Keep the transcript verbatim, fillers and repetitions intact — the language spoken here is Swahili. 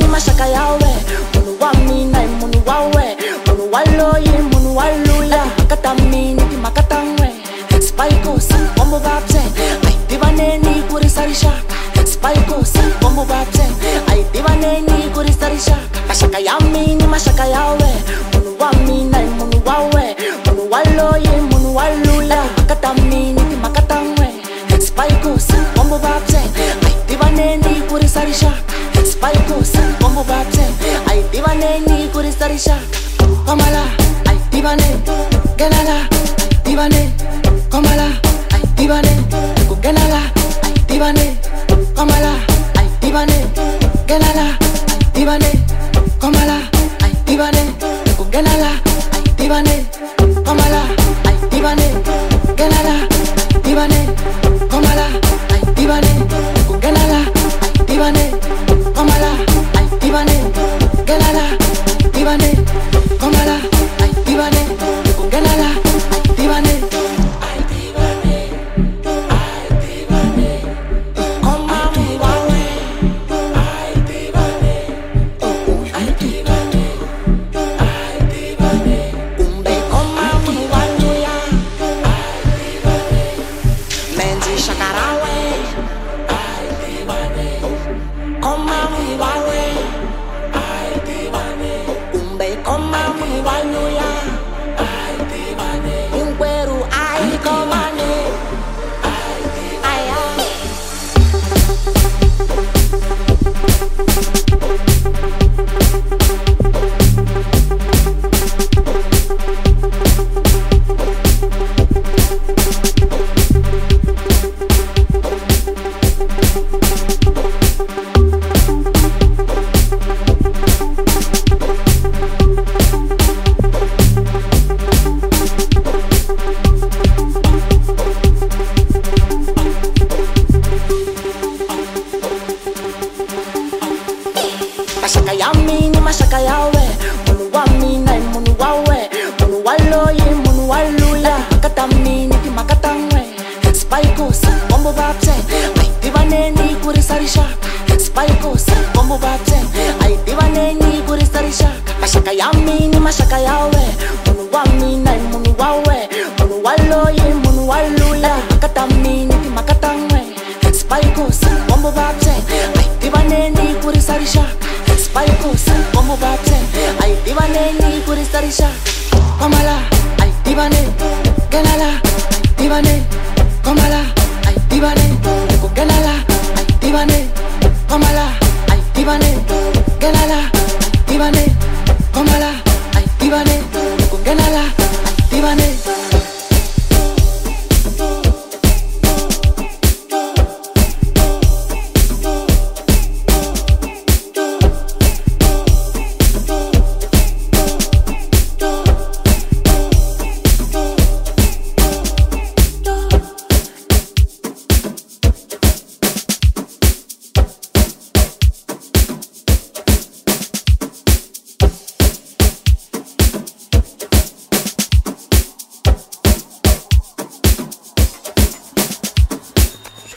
mini mashaka yawe. Munu wa mina munu wawe. Munu waloyi munu waluya. Makata mini di makatangwe. Spikos bombo babse. Ay divaneni kuri sarishaka. Spikos bombo babse. Ay divaneni kuri sarishaka. Mashaka ya mini mashaka yawe. Munu wa mina munu wawe. Munu waloyi munu waluya. Makata mini di makatangwe. Spikos bombo babse. Ay divaneni kuri sarishaka. Spikos bombo babse. Ay divaneni kuri sarishaka. Komala ay divane. Genala ay divane. Komala ay divane. Genala ay divane. Komala ay divane. Genala ay divane. Komala ay divane. Genala ay divane. Komala ay divane. Genala ay divane. Komala ay divane. Genala ay divane. Komala ay divane. Genala ay divane. Komala ay divane. Genala ay divane. Mashaka ya mini mashaka yawe. Munu wa mina munu wawe. Munu waloyi munu waluya. Makata mini di makatangwe. Spikos bombo babse. Ay divaneni kuri sarishaka. Spikos bombo babse. Ay divaneni kuri sarishaka. Mashaka ya mini mashaka yawe. Munu wa mina munu wawe. Munu waloyi munu waluya. Makata mini di makatangwe. Spikos bombo babse. Ay divaneni kuri sarishaka. Spikos bombo babse. Ay divaneni kuri sarishaka. Komala ay divane. Genala ay divane. Komala ay divane. Genala ay divane. Komala ay divane. Genala ay divane. Komala ay divane.